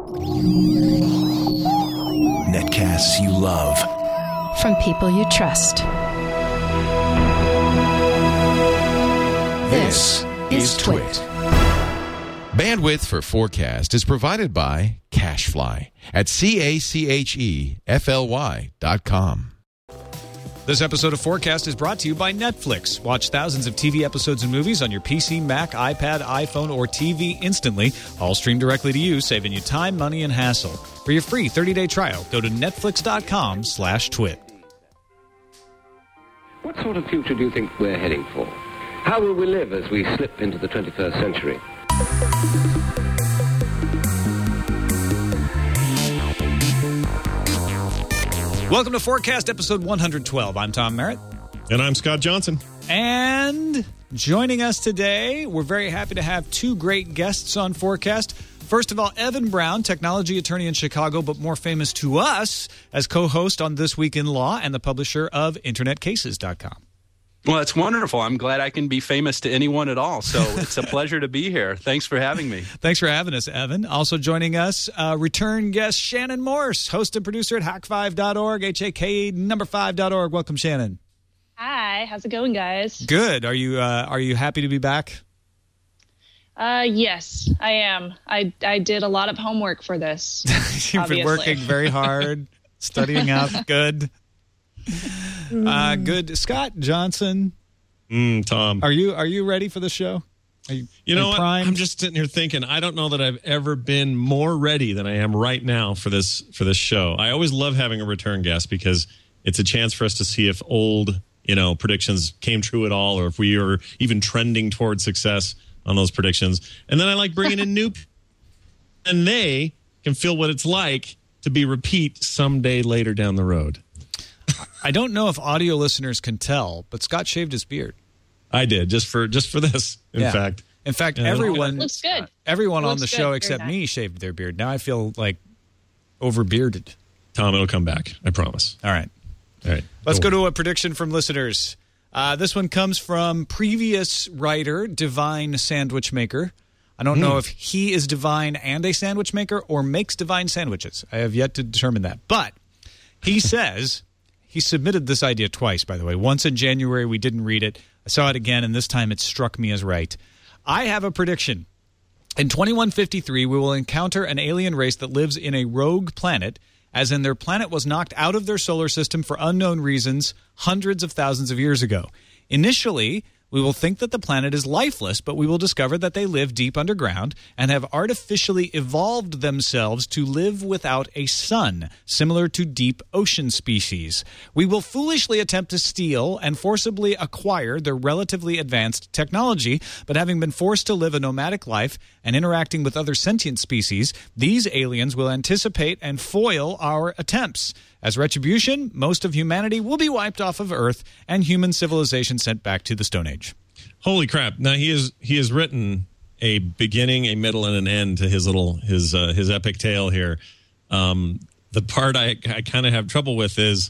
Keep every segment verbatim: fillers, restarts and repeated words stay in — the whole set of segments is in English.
Netcasts you love. From people you trust. This is Twit. Bandwidth for Forecast is provided by CacheFly at C A C H E F L Y dot com. This episode of Forecast is brought to you by Netflix. Watch thousands of T V episodes and movies on your P C, Mac, iPad, iPhone, or T V instantly, all streamed directly to you, saving you time, money, and hassle. For your free thirty-day trial, go to netflix.com slash twit. What sort of future do you think we're heading for? How will we live as we slip into the twenty-first century? Welcome to Forecast, episode one hundred twelve. I'm Tom Merritt. And I'm Scott Johnson. And joining us today, we're very happy to have two great guests on Forecast. First of all, Evan Brown, technology attorney in Chicago, but more famous to us as co-host on This Week in Law and the publisher of internet cases dot com. Well, it's wonderful. I'm glad I can be famous to anyone at all. So it's a pleasure to be here. Thanks for having me. Thanks for having us, Evan. Also joining us, uh, return guest Shannon Morse, host and producer at hack five dot org, H A K number five dot org. Welcome, Shannon. Hi. How's it going, guys? Good. Are you uh, are you happy to be back? Uh, yes, I am. I, I did a lot of homework for this. You've obviously. been working very hard, studying out. Good. Uh, good. Scott Johnson. Mm, Tom. Are you are you ready for the show? Are you, you know are you what? primed? I'm just sitting here thinking, I don't know that I've ever been more ready than I am right now for this for this show. I always love having a return guest because it's a chance for us to see if old, you know, predictions came true at all, or if we are even trending toward success on those predictions. And then I like bringing in new and they can feel what it's like to be repeat someday later down the road. I don't know if audio listeners can tell, but Scott shaved his beard. I did, just for just for this, in yeah. fact. In fact, yeah, everyone looks good. Uh, everyone looks on the good. show Very except nice. me shaved their beard. Now I feel like over-bearded. Tom, it'll come back. I promise. All right. All right. Let's Go go to a prediction from listeners. Uh, this one comes from previous writer, Divine Sandwich Maker. I don't know if he is divine and a sandwich maker or makes divine sandwiches. I have yet to determine that. But he says, he submitted this idea twice, by the way. Once in January, we didn't read it. I saw it again, and this time it struck me as right. I have a prediction. In twenty-one fifty-three, we will encounter an alien race that lives in a rogue planet, as in their planet was knocked out of their solar system for unknown reasons hundreds of thousands of years ago. Initially, we will think that the planet is lifeless, but we will discover that they live deep underground and have artificially evolved themselves to live without a sun, similar to deep ocean species. We will foolishly attempt to steal and forcibly acquire their relatively advanced technology, but having been forced to live a nomadic life and interacting with other sentient species, these aliens will anticipate and foil our attempts. As retribution, most of humanity will be wiped off of Earth and human civilization sent back to the Stone Age. Holy crap! Now he is he has written a beginning, a middle, and an end to his little his uh, his epic tale here. Um, the part I I kind of have trouble with is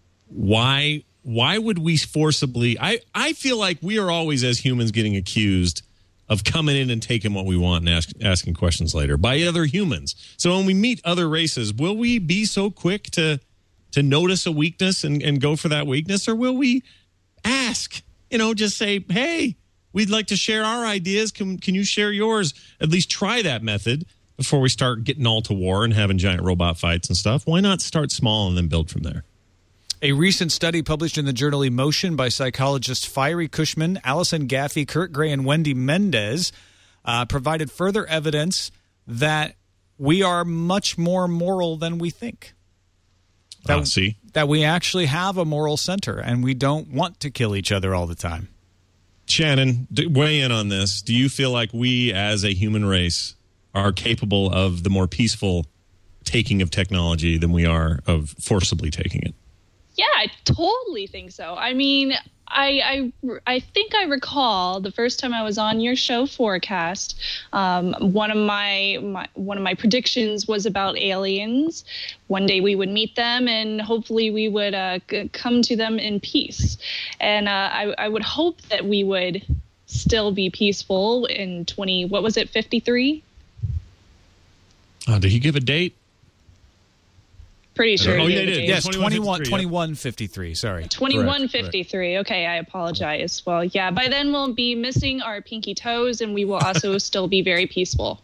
why why would we forcibly? I I feel like we are always as humans getting accused of coming in and taking what we want and ask, asking questions later by other humans. So when we meet other races, will we be so quick to to notice a weakness and, and go for that weakness, or will we ask? You know, just say, hey, we'd like to share our ideas. Can can you share yours? At least try that method before we start getting all to war and having giant robot fights and stuff. Why not start small and then build from there? A recent study published in the journal Emotion by psychologists Fiery Cushman, Allison Gaffey, Kurt Gray, and Wendy Mendez uh, provided further evidence that we are much more moral than we think. That, uh, see? that we actually have a moral center, and we don't want to kill each other all the time. Shannon, d- weigh in on this. Do you feel like we as a human race are capable of the more peaceful taking of technology than we are of forcibly taking it? Yeah, I totally think so. I mean, I, I, I think I recall the first time I was on your show Forecast, um, one of my, my one of my predictions was about aliens. One day we would meet them, and hopefully we would uh, c- come to them in peace. And uh, I, I would hope that we would still be peaceful in twenty. What was it, fifty-three? Uh, did he give a date? Pretty sure. Oh, he yeah, gave he a did. date. Yes, twenty-one fifty-three, twenty-one fifty-three. Sorry. twenty-one fifty-three. Okay, I apologize. Well, yeah, by then we'll be missing our pinky toes, and we will also still be very peaceful.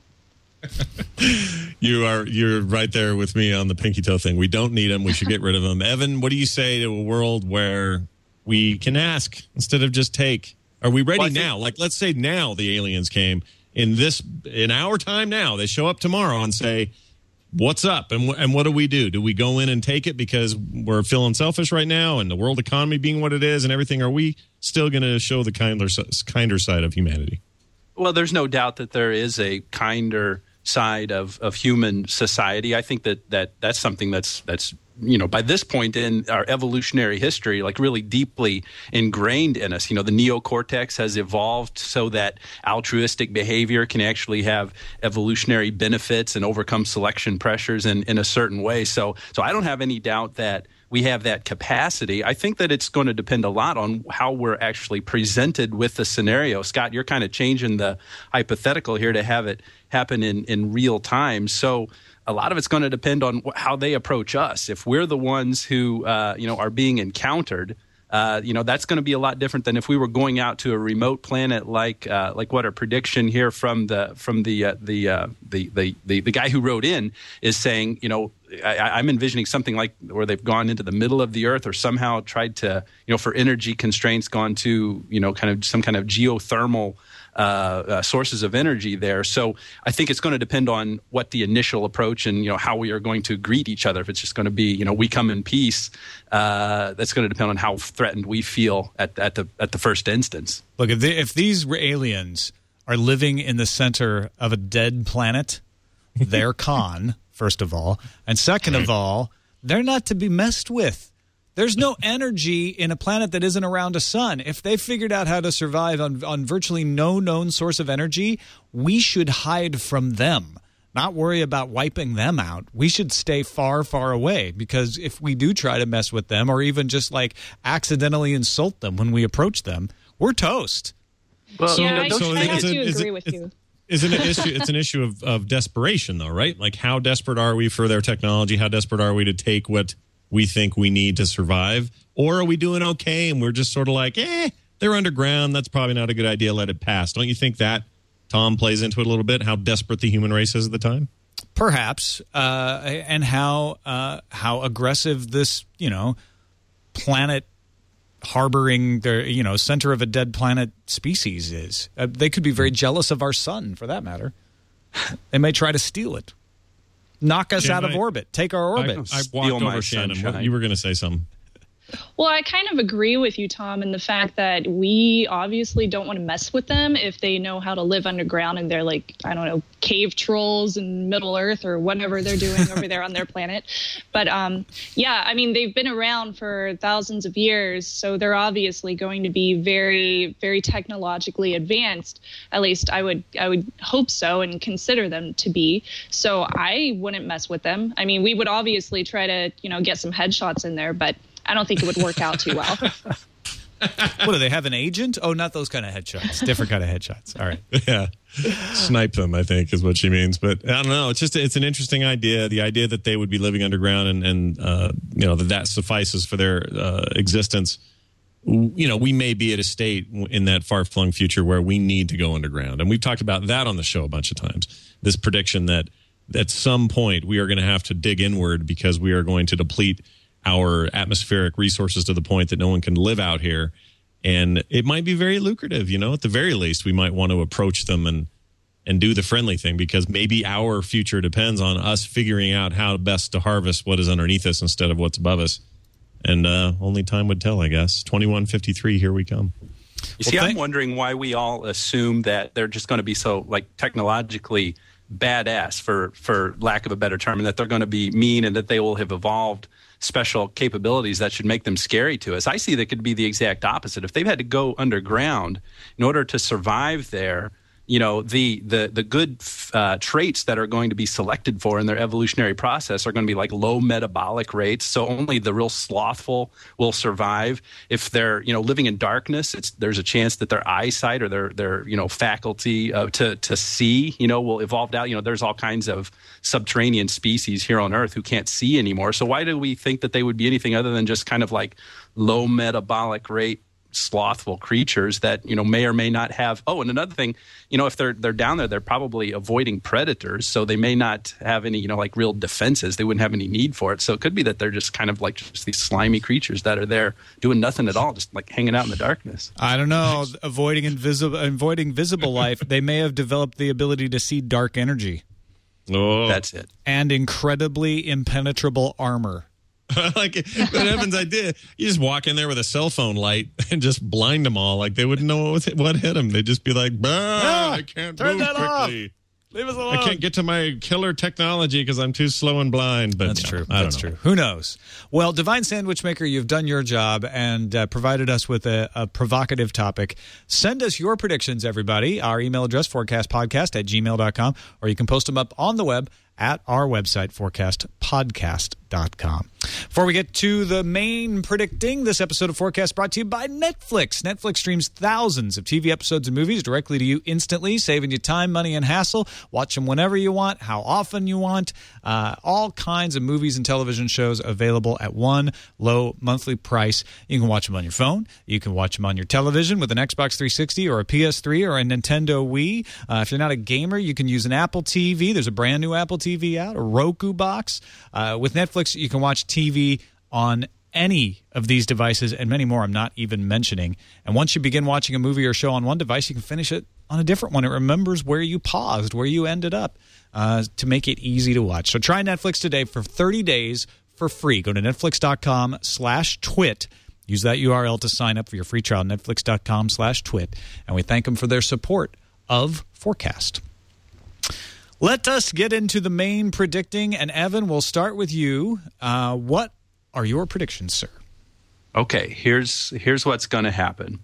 You are you're right there with me on the pinky toe thing. We don't need them. We should get rid of them. Evan, what do you say to a world where we can ask instead of just take? Are we ready Well, I think- now? Like, let's say now the aliens came in this in our time now. They show up tomorrow and say, "What's up?" And wh- and what do we do? Do we go in and take it because we're feeling selfish right now, and the world economy being what it is, and everything? Are we still going to show the kinder kinder side of humanity? Well, there's no doubt that there is a kinder side of, of human society. I think that, that that's something that's that's you know by this point in our evolutionary history, like really deeply ingrained in us. You know, the neocortex has evolved so that altruistic behavior can actually have evolutionary benefits and overcome selection pressures in, in a certain way. So so I don't have any doubt that we have that capacity. I think that it's going to depend a lot on how we're actually presented with the scenario. Scott, you're kind of changing the hypothetical here to have it happen in, in real time. So a lot of it's going to depend on wh- how they approach us. If we're the ones who, uh, you know, are being encountered, uh, you know, that's going to be a lot different than if we were going out to a remote planet, like uh, like what our prediction here from the from the uh, the, uh, the the the the guy who wrote in is saying. You know, I, I'm envisioning something like where they've gone into the middle of the Earth, or somehow tried to, you know, for energy constraints, gone to, you know, kind of some kind of geothermal uh, uh, sources of energy there. So I think it's going to depend on what the initial approach and, you know, how we are going to greet each other. If it's just going to be, you know, we come in peace, uh, that's going to depend on how threatened we feel at, at the at the first instance. Look, if, they, if these aliens are living in the center of a dead planet, they're Khan, first of all. And second of all, they're not to be messed with. There's no energy in a planet that isn't around a sun. If they figured out how to survive on, on virtually no known source of energy, we should hide from them, not worry about wiping them out. We should stay far, far away, because if we do try to mess with them or even just like accidentally insult them when we approach them, we're toast. Well, Yeah, you know, I, don't so you I think have it's to a- is agree it- with it's- you. Isn't it an issue? It's an issue of, of desperation, though, right? Like, how desperate are we for their technology? How desperate are we to take what we think we need to survive? Or are we doing okay and we're just sort of like, eh, they're underground. That's probably not a good idea. Let it pass. Don't you think that, Tom, plays into it a little bit, how desperate the human race is at the time? Perhaps, uh, and how uh, how aggressive this, you know, planet harboring their, you know, center of a dead planet species is. Uh, they could be very jealous of our sun, for that matter. They may try to steal it, knock us Jim, out of I- orbit, take our orbit. I, I Steal walked my over Shannon. sunshine. What, you were going to say something. Well, I kind of agree with you, Tom, in the fact that we obviously don't want to mess with them if they know how to live underground and they're like, I don't know, cave trolls in Middle Earth or whatever they're doing over there on their planet. But um, yeah, I mean, they've been around for thousands of years, so they're obviously going to be very, very technologically advanced. At least I would, I would hope so and consider them to be. So I wouldn't mess with them. I mean, we would obviously try to, you know, get some headshots in there, but I don't think it would work out too well. What, do they have an agent? Oh, not those kind of headshots. Different kind of headshots. All right. Yeah, snipe them, I think, is what she means. But I don't know. It's just it's an interesting idea. The idea that they would be living underground and and uh, you know that that suffices for their uh, existence. You know, we may be at a state in that far flung future where we need to go underground, and we've talked about that on the show a bunch of times. This prediction that at some point we are going to have to dig inward because we are going to deplete our atmospheric resources to the point that no one can live out here. And it might be very lucrative, you know, at the very least, we might want to approach them and, and do the friendly thing, because maybe our future depends on us figuring out how best to harvest what is underneath us instead of what's above us. And uh, only time would tell, I guess. twenty-one fifty-three, here we come. You see, Well, I'm thank- wondering why we all assume that they're just going to be so, like, technologically badass, for, for lack of a better term, and that they're going to be mean and that they will have evolved special capabilities that should make them scary to us. I see that could be the exact opposite. If they've had to go underground in order to survive there, you know, the the the good uh, traits that are going to be selected for in their evolutionary process are going to be like low metabolic rates. So only the real slothful will survive. If they're, you know, living in darkness, it's there's a chance that their eyesight or their their you know faculty uh, to to see, you know, will evolve out. You know, there's all kinds of subterranean species here on Earth who can't see anymore. So why do we think that they would be anything other than just kind of like low metabolic rate slothful creatures that, you know, may or may not have. Oh, and another thing, you know, if they're they're down there, they're probably avoiding predators, so they may not have any, you know, like real defenses. They wouldn't have any need for it. So it could be that they're just kind of like just these slimy creatures that are there doing nothing at all, just like hanging out in the darkness. I don't know. avoiding invisible, avoiding visible life. They may have developed the ability to see dark energy. Oh, that's it. And incredibly impenetrable armor. Like, what happens? I did. You just walk in there with a cell phone light and just blind them all. Like, they wouldn't know what, was, what hit them. They'd just be like, ah, I can't turn move that quickly. Off. Leave us alone. I can't get to my killer technology because I'm too slow and blind. But That's you know, true. That's true. Who knows? Well, Divine Sandwich Maker, you've done your job and uh, provided us with a, a provocative topic. Send us your predictions, everybody. Our email address, forecastpodcast at gmail dot com, or you can post them up on the web at our website, forecast podcast dot com. Before we get to the main predicting, this episode of Forecast brought to you by Netflix. Netflix streams thousands of T V episodes and movies directly to you instantly, saving you time, money, and hassle. Watch them whenever you want, how often you want. Uh, all kinds of movies and television shows available at one low monthly price. You can watch them on your phone. You can watch them on your television with an Xbox three sixty or a P S three or a Nintendo Wii. Uh, if you're not a gamer, you can use an Apple T V. There's a brand new Apple T V out, a Roku box. Uh, with Netflix, you can watch T V on any of these devices and many more I'm not even mentioning. And once you begin watching a movie or show on one device, you can finish it on a different one. It remembers where you paused, where you ended up, uh, to make it easy to watch. So try Netflix today for thirty days for free. Go to netflix.com slash twit. Use that U R L to sign up for your free trial, netflix.com slash twit. And we thank them for their support of Forecast. Let us get into the main predicting. And Evan, we'll start with you. Uh, what are your predictions, sir? Okay, here's here's what's going to happen.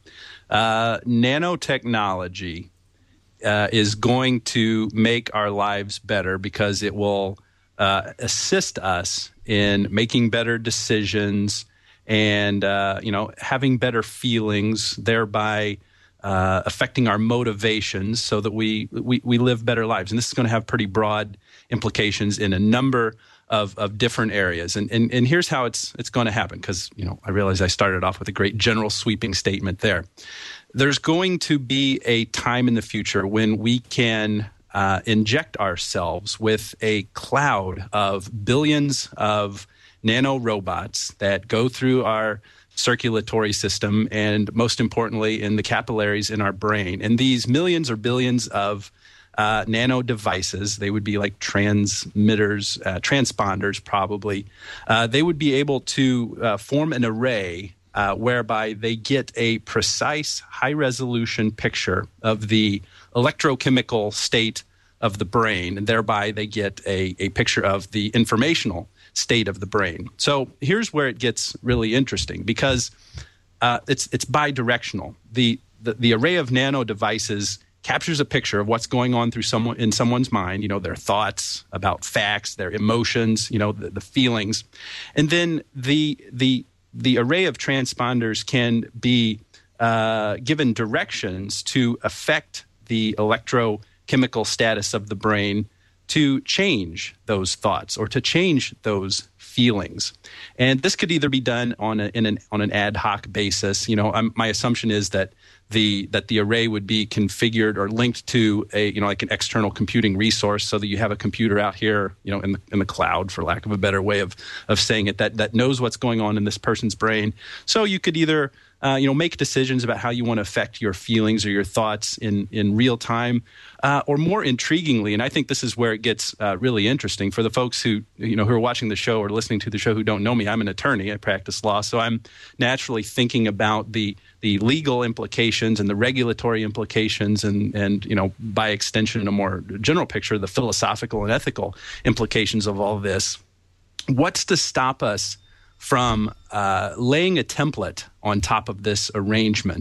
Uh, nanotechnology uh, is going to make our lives better because it will uh, assist us in making better decisions and uh, you know having better feelings, thereby Uh, affecting our motivations so that we, we we live better lives. And this is going to have pretty broad implications in a number of, of different areas. And, and and here's how it's it's going to happen, because you know I realize I started off with a great general sweeping statement there. There's going to be a time in the future when we can uh, inject ourselves with a cloud of billions of nanorobots that go through our circulatory system and, most importantly, in the capillaries in our brain. And these millions or billions of uh, nano devices, they would be like transmitters, uh, transponders probably, uh, they would be able to uh, form an array uh, whereby they get a precise, high-resolution picture of the electrochemical state of the brain, and thereby they get a, a picture of the informational state of the brain. So here's where it gets really interesting, because uh, it's it's bidirectional. The, the the array of nano devices captures a picture of what's going on through someone in someone's mind. You know, their thoughts about facts, their emotions, you know, the, the feelings, and then the the the array of transponders can be uh, given directions to affect the electrochemical status of the brain to change those thoughts or to change those feelings. And this could either be done on, a, in an, on an ad hoc basis. You know, I'm, my assumption is that the that the array would be configured or linked to a, you know, like an external computing resource, so that you have a computer out here, you know, in the, in the cloud, for lack of a better way of, of saying it, that, that knows what's going on in this person's brain. So you could either Uh, you know, make decisions about how you want to affect your feelings or your thoughts in, in real time, uh, or more intriguingly, and I think this is where it gets uh, really interesting for the folks who, you know, who are watching the show or listening to the show who don't know me. I'm an attorney. I practice law, so I'm naturally thinking about the the legal implications and the regulatory implications, and and you know, by extension, a more general picture, the philosophical and ethical implications of all this. What's to stop us from uh, laying a template on top of this arrangement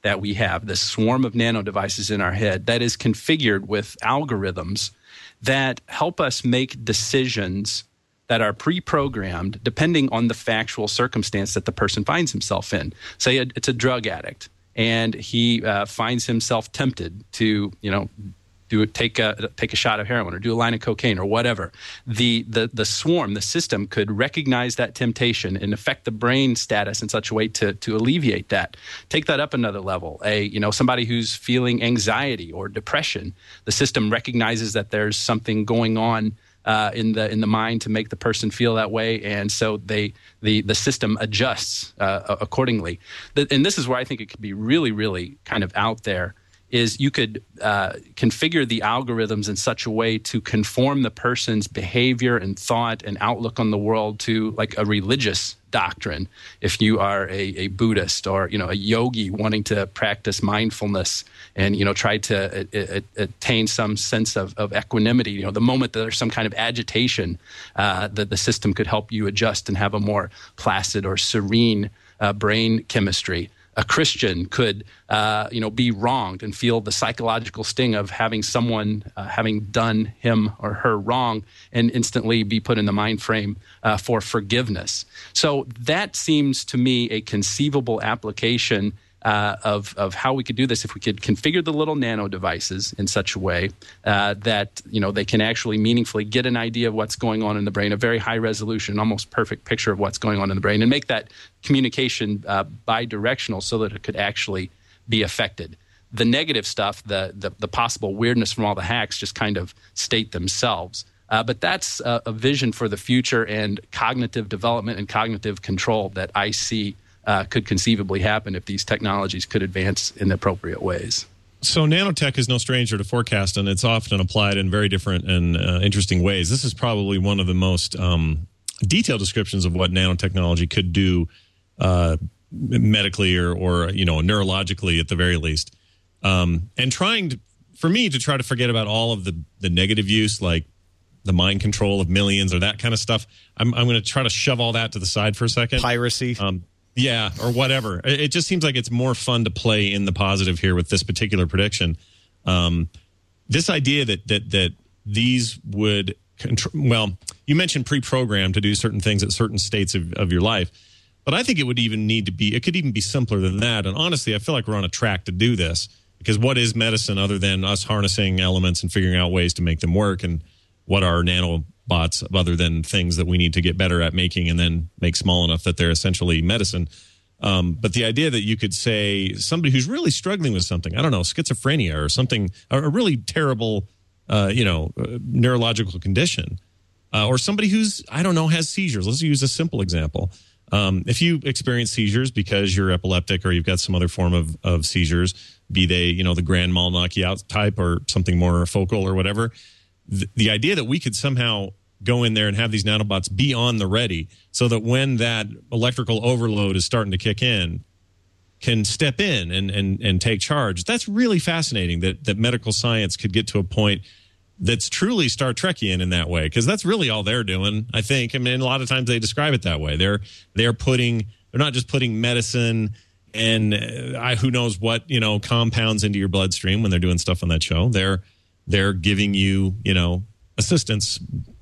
that we have, this swarm of nano devices in our head that is configured with algorithms that help us make decisions that are pre-programmed depending on the factual circumstance that the person finds himself in. Say it's a drug addict, and he uh, finds himself tempted to, you know, do it, take a take a shot of heroin or do a line of cocaine or whatever. The the the swarm, the system could recognize that temptation and affect the brain status in such a way to to alleviate that. Take that up another level. A you know somebody who's feeling anxiety or depression, the system recognizes that there's something going on Uh, in the in the mind to make the person feel that way, and so they the the system adjusts uh, accordingly. The, and this is where I think it could be really, really kind of out there. Is you could uh, configure the algorithms in such a way to conform the person's behavior and thought and outlook on the world to like a religious doctrine. If you are a, a Buddhist or you know a yogi wanting to practice mindfulness and you know try to a, a, attain some sense of, of equanimity, you know the moment that there's some kind of agitation, uh, that the system could help you adjust and have a more placid or serene uh, brain chemistry. A Christian could, uh, you know, be wronged and feel the psychological sting of having someone uh, having done him or her wrong, and instantly be put in the mind frame uh, for forgiveness. So that seems to me a conceivable application uh, of of how we could do this if we could configure the little nano devices in such a way uh, that you know they can actually meaningfully get an idea of what's going on in the brain, a very high resolution, almost perfect picture of what's going on in the brain, and make that communication uh, bi-directional so that it could actually be affected. The negative stuff, the, the the possible weirdness from all the hacks, just kind of state themselves. Uh, but that's a, a vision for the future and cognitive development and cognitive control that I see uh, could conceivably happen if these technologies could advance in the appropriate ways. So nanotech is no stranger to forecast, and it's often applied in very different and uh, interesting ways. This is probably one of the most um, detailed descriptions of what nanotechnology could do uh, medically or, or, you know, neurologically at the very least. Um, and trying to, for me to try to forget about all of the, the negative use, like the mind control of millions or that kind of stuff. I'm, I'm going to try to shove all that to the side for a second. Piracy. Um, yeah, or whatever. It, it just seems like it's more fun to play in the positive here with this particular prediction. Um, this idea that, that, that these would, contr- well, you mentioned pre-programmed to do certain things at certain states of, of your life. But I think it would even need to be, it could even be simpler than that. And honestly, I feel like we're on a track to do this, because what is medicine other than us harnessing elements and figuring out ways to make them work? And what are nanobots other than things that we need to get better at making and then make small enough that they're essentially medicine? Um, but the idea that you could say somebody who's really struggling with something, I don't know, schizophrenia or something, a really terrible, uh, you know, uh, neurological condition, uh, or somebody who's, I don't know, has seizures. Let's use a simple example. Um, if you experience seizures because you're epileptic or you've got some other form of, of seizures, be they, you know, the grand mal knock you out type or something more focal or whatever, the, the idea that we could somehow go in there and have these nanobots be on the ready so that when that electrical overload is starting to kick in, can step in and, and, and take charge. That's really fascinating that, that medical science could get to a point that's truly Star Trekian in that way, because that's really all they're doing, I think. I mean, a lot of times they describe it that way. They're they're putting they're not just putting medicine and uh, I, who knows what, you know, compounds into your bloodstream when they're doing stuff on that show. They're they're giving you, you know, assistance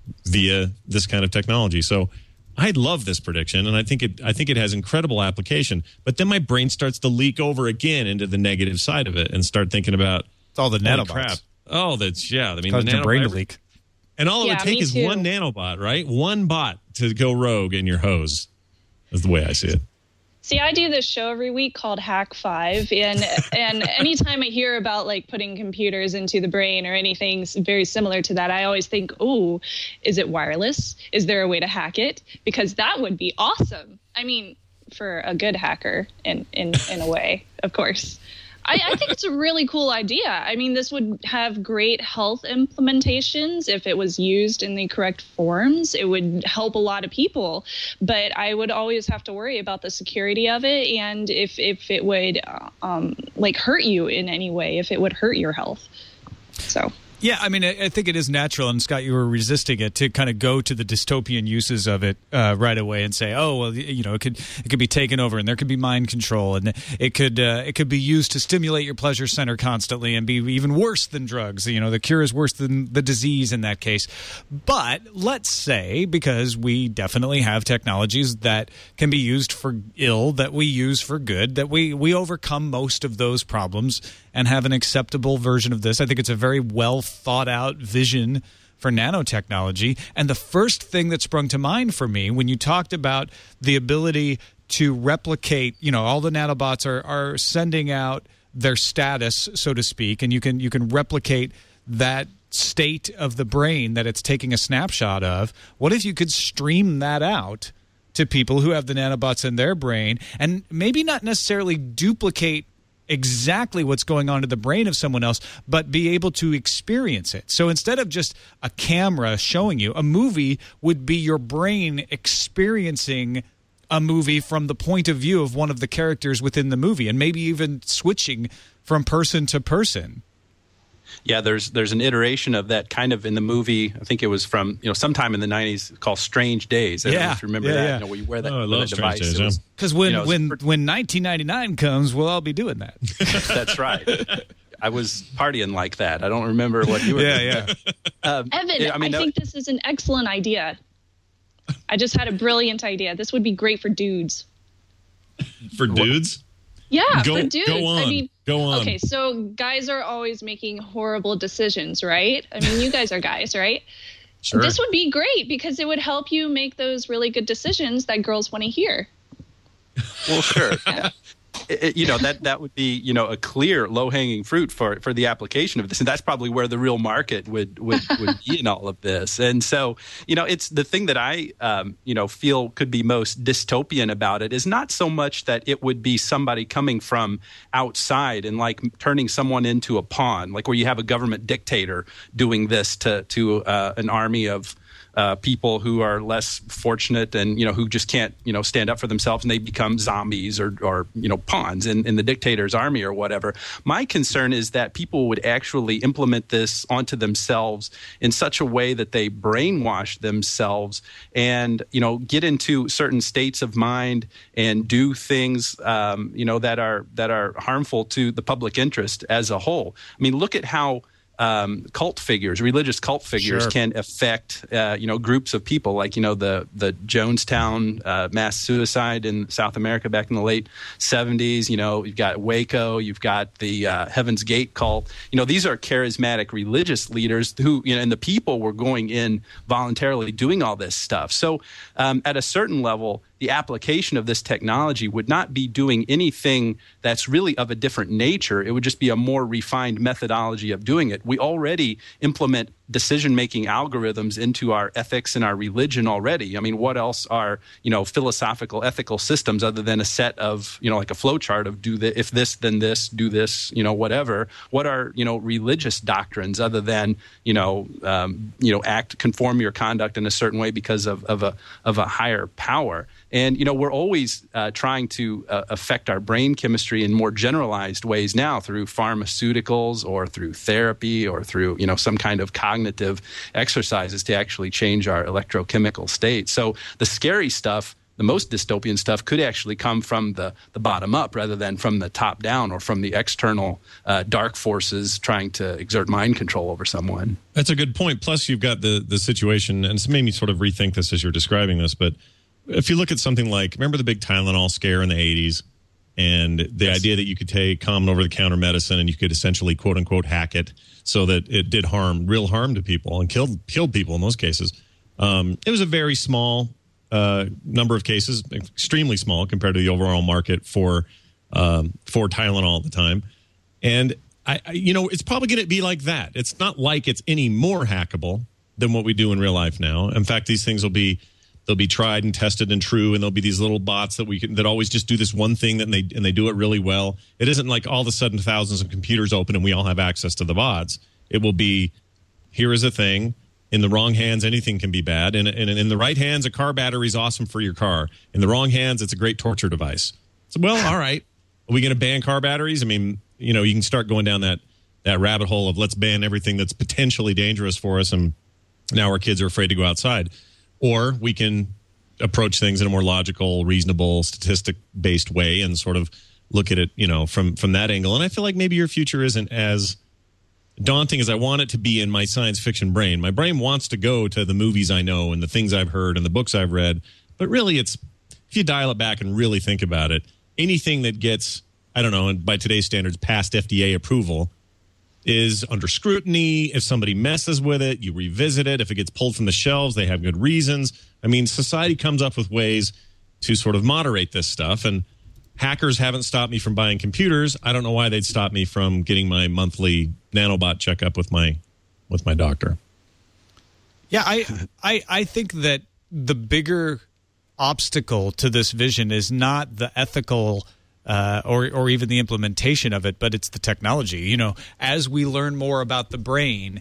via this kind of technology. So I love this prediction, and I think it I think it has incredible application. But then my brain starts to leak over again into the negative side of it and start thinking about It's all the holy nanobots. crap. Oh, that's, yeah. I mean, Caused the your brain to nanobot- leak. And all it Yeah, would take me is too. one nanobot, right? One bot to go rogue in your hose. That's the way I see it. See, I do this show every week called Hack Five, and and anytime I hear about like putting computers into the brain or anything s- very similar to that, I always think, "Oh, is it wireless? Is there a way to hack it? Because that would be awesome." I mean, for a good hacker, in in in a way, of course. I, I think it's a really cool idea. I mean, this would have great health implementations if it was used in the correct forms. It would help a lot of people, but I would always have to worry about the security of it and if, if it would um, like hurt you in any way, if it would hurt your health. So Yeah, I mean, I, I think it is natural, and Scott, you were resisting it to kind of go to the dystopian uses of it uh, right away and say, oh, well, you know, it could it could be taken over, and there could be mind control, and it could uh, it could be used to stimulate your pleasure center constantly, and be even worse than drugs. You know, the cure is worse than the disease in that case. But let's say, because we definitely have technologies that can be used for ill, that we use for good, that we we overcome most of those problems and have an acceptable version of this. I think it's a very well thought out vision for nanotechnology. And the first thing that sprung to mind for me when you talked about the ability to replicate, you know, all the nanobots are, are sending out their status, so to speak, and you can you can replicate that state of the brain that it's taking a snapshot of. What if you could stream that out to people who have the nanobots in their brain, and maybe not necessarily duplicate exactly what's going on in the brain of someone else, but be able to experience it. So instead of just a camera showing you, a movie would be your brain experiencing a movie from the point of view of one of the characters within the movie, and maybe even switching from person to person. Yeah, there's there's an iteration of that kind of in the movie. I think it was from, you know, sometime in the nineties called Strange Days. I don't know Yeah, if you remember yeah, that. yeah. You know, where you wear that, Oh, I wear love that Strange device. Days, It was- Because when You know, when it's when nineteen ninety-nine comes, we'll all be doing that. That's right. I was partying like that. I don't remember what you were Yeah, doing. yeah. Um, Evan, yeah, I, I mean, that- think this is an excellent idea. I just had a brilliant idea. This would be great for dudes. For dudes? Yeah, Go- for dudes. go on. I mean, Go on. Okay, so guys are always making horrible decisions, right? I mean, you guys are guys, right? Sure. This would be great because it would help you make those really good decisions that girls want to hear. Well, sure. It- it- you know, that that would be, you know, a clear low-hanging fruit for, for the application of this. And that's probably where the real market would, would, would be in all of this. And so, you know, it's the thing that I, um, you know, feel could be most dystopian about it is not so much that it would be somebody coming from outside and like turning someone into a pawn, like where you have a government dictator doing this to, to uh, an army of Uh, people who are less fortunate and, you know, who just can't, you know, stand up for themselves, and they become zombies or, or you know, pawns in, in the dictator's army or whatever. My concern is that people would actually implement this onto themselves in such a way that they brainwash themselves and, you know, get into certain states of mind and do things, um, you know, that are that are harmful to the public interest as a whole. I mean, look at how Um, cult figures, religious cult figures, Sure. can affect uh, you know groups of people, like you know the the Jonestown uh, mass suicide in South America back in the late seventies. You know, you've got Waco, you've got the uh, Heaven's Gate cult. You know, these are charismatic religious leaders who, you know, and the people were going in voluntarily doing all this stuff. So um, at a certain level, the application of this technology would not be doing anything that's really of a different nature. It would just be a more refined methodology of doing it. We already implement decision-making algorithms into our ethics and our religion already. I mean, what else are, you know, philosophical, ethical systems other than a set of, you know, like a flow chart of do the, if this, then this, do this, you know, whatever. What are, you know, religious doctrines other than, you know, um, you know, act, conform your conduct in a certain way because of, of a of a higher power. And, you know, we're always uh, trying to uh, affect our brain chemistry in more generalized ways now through pharmaceuticals or through therapy or through, you know, some kind of cognitive exercises to actually change our electrochemical state. So the scary stuff, the most dystopian stuff, could actually come from the, the bottom up rather than from the top down or from the external uh, dark forces trying to exert mind control over someone. That's a good point. Plus, you've got the, the situation, and it's made me sort of rethink this as you're describing this, but if you look at something like, remember the big Tylenol scare in the eighties, and the yes. idea that you could take common over-the-counter medicine and you could essentially, quote-unquote, hack it so that it did harm, real harm to people, and killed killed people in those cases. Um, it was a very small uh, number of cases, extremely small compared to the overall market for um, for Tylenol at the time. And, I, I you know, it's probably going to be like that. It's not like it's any more hackable than what we do in real life now. In fact, these things will be They'll be tried and tested and true, and there'll be these little bots that we can that always just do this one thing that they and they do it really well. It isn't like all of a sudden thousands of computers open and we all have access to the bots. It will be, here is a thing. In the wrong hands, anything can be bad. And, and in the right hands, a car battery is awesome for your car. In the wrong hands, it's a great torture device. So, well, all right. Are we going to ban car batteries? I mean, you know, you can start going down that that rabbit hole of let's ban everything that's potentially dangerous for us, and now our kids are afraid to go outside. Or we can approach things in a more logical, reasonable, statistic-based way and sort of look at it, you know, from, from that angle. And I feel like maybe your future isn't as daunting as I want it to be in my science fiction brain. My brain wants to go to the movies I know and the things I've heard and the books I've read. But really, it's if you dial it back and really think about it, anything that gets, I don't know, and by today's standards, past F D A approval is under scrutiny. If somebody messes with it, you revisit it. If it gets pulled from the shelves, they have good reasons. I mean, society comes up with ways to sort of moderate this stuff. And hackers haven't stopped me from buying computers. I don't know why they'd stop me from getting my monthly nanobot checkup with my with my doctor. Yeah, I I, I think that the bigger obstacle to this vision is not the ethical uh, or or even the implementation of it, but it's the technology. You know, as we learn more about the brain,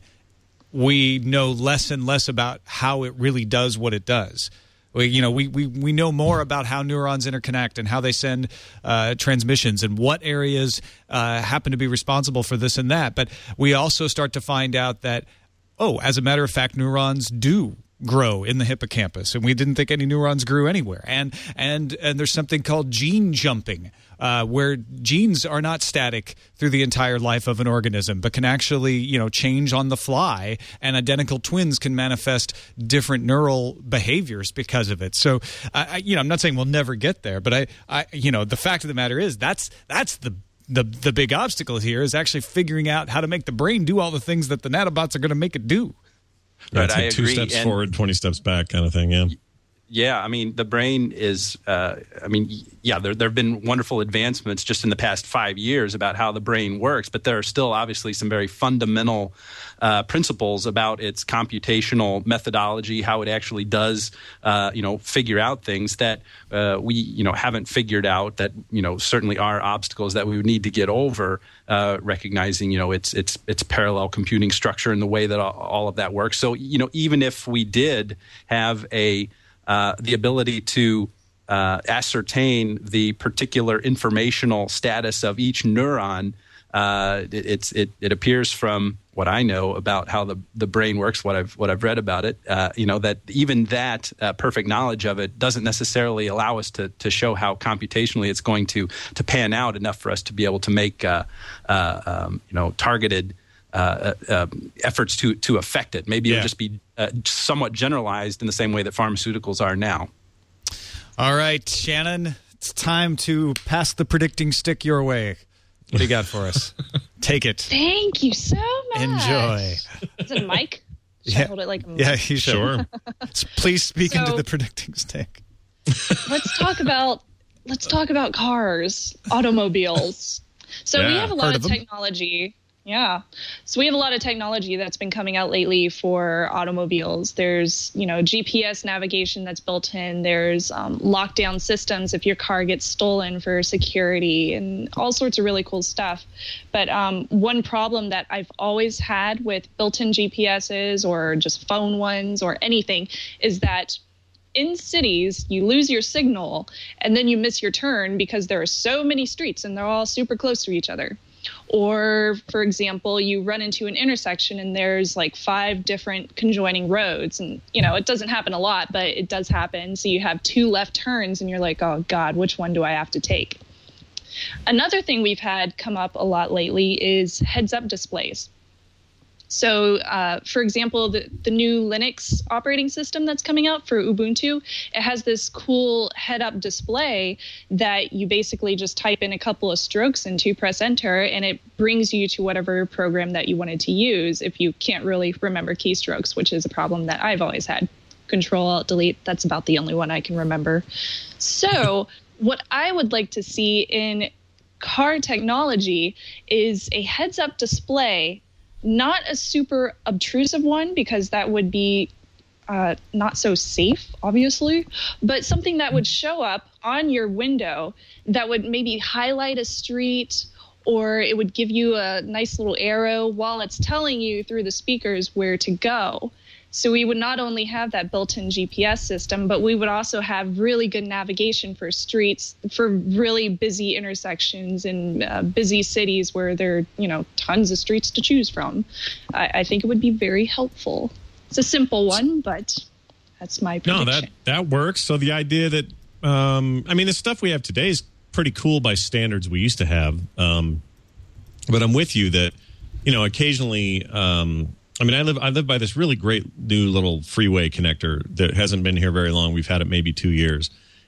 we know less and less about how it really does what it does. We, you know, we, we, we know more about how neurons interconnect and how they send uh, transmissions and what areas uh, happen to be responsible for this and that. But we also start to find out that, oh, as a matter of fact, neurons do grow in the hippocampus, and we didn't think any neurons grew anywhere. And and and there's something called gene jumping, uh, where genes are not static through the entire life of an organism, but can actually, you know, change on the fly, and identical twins can manifest different neural behaviors because of it. So, I, you know, I'm not saying we'll never get there, but I, I, you know, the fact of the matter is that's that's the the the big obstacle here is actually figuring out how to make the brain do all the things that the nanobots are going to make it do. Yeah, Right, it's like I two agree. steps And- forward, twenty steps back kind of thing, yeah. Yeah, I mean, the brain is, uh, I mean, yeah, there, there have been wonderful advancements just in the past five years about how the brain works, but there are still obviously some very fundamental uh, principles about its computational methodology, how it actually does, uh, you know, figure out things that uh, we, you know, haven't figured out, that, you know, certainly are obstacles that we would need to get over, uh, recognizing, you know, its, its, its parallel computing structure and the way that all, all of that works. So, you know, even if we did have a Uh, the ability to uh, ascertain the particular informational status of each neuron, uh, it, it's, it, it appears from what I know about how the, the brain works, what I've what I've read about it, uh, you know, that even that uh, perfect knowledge of it doesn't necessarily allow us to to show how computationally it's going to to pan out enough for us to be able to make uh, uh, um, you know targeted Uh, uh, efforts to to affect it. Maybe Yeah. it'll just be uh, somewhat generalized in the same way that pharmaceuticals are now. All right, Shannon, it's time to pass the predicting stick your way. What do you got for us? Take it. Thank you so much. Enjoy. Is it a mic? Should Yeah. I hold it like a mic? Yeah, you should. Sure. Please speak So- into the predicting stick. Let's talk about let's talk about cars, automobiles. So we Yeah, have a heard lot of of them. technology. Yeah. So we have a lot of technology that's been coming out lately for automobiles. There's, you know, G P S navigation that's built in. There's um, lockdown systems if your car gets stolen for security and all sorts of really cool stuff. But um, one problem that I've always had with built-in G P S's or just phone ones or anything is that in cities, you lose your signal and then you miss your turn because there are so many streets and they're all super close to each other. Or, for example, you run into an intersection and there's like five different conjoining roads. And, you know, it doesn't happen a lot, but it does happen. So you have two left turns and you're like, oh, God, which one do I have to take? Another thing we've had come up a lot lately is heads-up displays. So, uh, for example, the, the new Linux operating system that's coming out for Ubuntu, it has this cool head-up display that you basically just type in a couple of strokes into, press enter, and it brings you to whatever program that you wanted to use if you can't really remember keystrokes, which is a problem that I've always had. Control, Alt, Delete, that's about the only one I can remember. So what I would like to see in car technology is a heads-up display, not a super obtrusive one because that would be uh, not so safe, obviously, but something that would show up on your window that would maybe highlight a street, or it would give you a nice little arrow while it's telling you through the speakers where to go. So we would not only have that built-in G P S system, but we would also have really good navigation for streets, for really busy intersections in uh, busy cities where there are, you know, tons of streets to choose from. I, I think it would be very helpful. It's a simple one, but that's my prediction. No, that, that works. So the idea that, um, I mean, the stuff we have today is pretty cool by standards we used to have. Um, but I'm with you that, you know, occasionally, um, I mean, I live I live by this really great new little freeway connector that hasn't been here very long. We've had it maybe two years.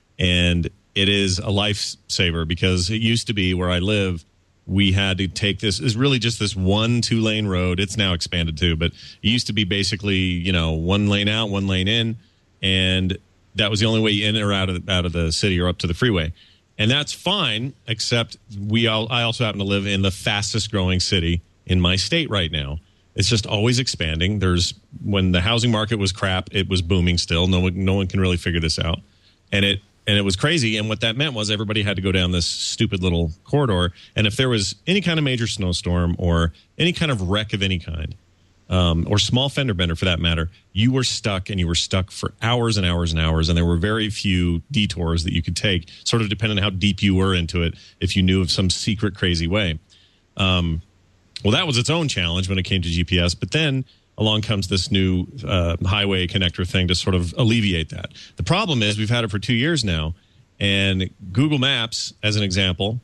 And it is a lifesaver because it used to be where I live, we had to take this, is really just this one two-lane road. It's now expanded too, but it used to be basically, you know, one lane out, one lane in, and that was the only way in or out of, out of the city or up to the freeway. And that's fine, except we all, I also happen to live in the fastest-growing city in my state right now. It's just always expanding. There's when the housing market was crap, it was booming still. No one, no one can really figure this out, and it and it was crazy. And what that meant was everybody had to go down this stupid little corridor. And if there was any kind of major snowstorm or any kind of wreck of any kind, um, or small fender bender for that matter, you were stuck, and you were stuck for hours and hours and hours. And there were very few detours that you could take, sort of depending on how deep you were into it. If you knew of some secret crazy way. Um, Well, that was its own challenge when it came to G P S. But then along comes this new uh, highway connector thing to sort of alleviate that. The problem is we've had it for two years now. And Google Maps, as an example,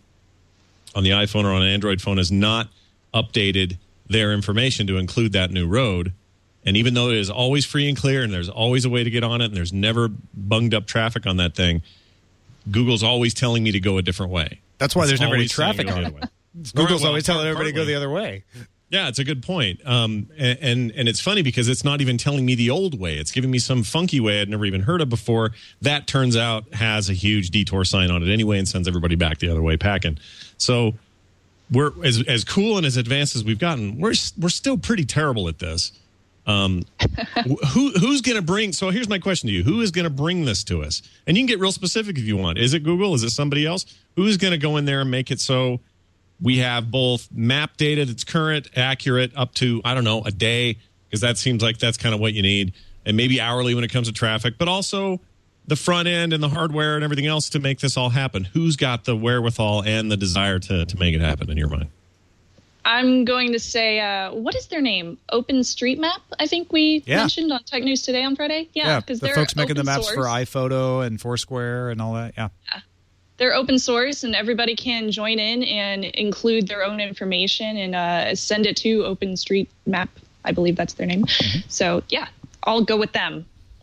on the iPhone or on an Android phone, has not updated their information to include that new road. And even though it is always free and clear and there's always a way to get on it and there's never bunged up traffic on that thing, Google's always telling me to go a different way. That's why It's there's never any always saying traffic go on the it. other way. Google's Well, always telling part- everybody to go partly. the other way. Yeah, it's a good point. Um, and, and and it's funny because it's not even telling me the old way. It's giving me some funky way I'd never even heard of before. That turns out has a huge detour sign on it anyway and sends everybody back the other way packing. So we're as as cool and as advanced as we've gotten, we're we're still pretty terrible at this. Um, who who's going to bring? So here's my question to you: who is going to bring this to us? And you can get real specific if you want. Is it Google? Is it somebody else? Who's going to go in there and make it so we have both map data that's current, accurate, up to, I don't know, a day, because that seems like that's kind of what you need, and maybe hourly when it comes to traffic, but also the front end and the hardware and everything else to make this all happen. Who's got the wherewithal and the desire to, to make it happen in your mind? I'm going to say, uh, what is their name? OpenStreetMap, I think we Yeah. mentioned on Tech News Today on Friday. Yeah, because the they're folks making the open maps source. for iPhoto and Foursquare and all that. Yeah. They're open source, and everybody can join in and include their own information and uh, send it to OpenStreetMap. I believe that's their name. Mm-hmm. So, yeah, I'll go with them.